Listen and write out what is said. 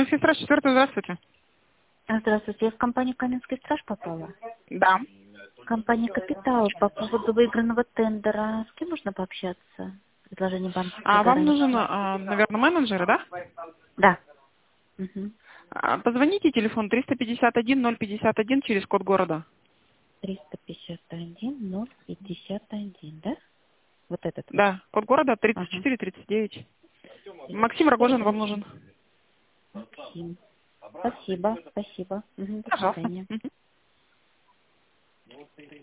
Каменский страж, 4, здравствуйте. Здравствуйте, я в компанию «Каменский страж» попала. Да. Компания «Капитал» по поводу выигранного тендера. С кем можно пообщаться? Предложение банковской А вам гарантии. нужен, наверное, менеджер, да? Да. Угу. Позвоните, телефон 351-051 через код города. 351-051, да? Вот этот вот. Да, код города Ага. 3439. Максим Рогожин вам нужен. Максим. Спасибо, спасибо. Угу, до Пожалуйста. свидания. Мгм.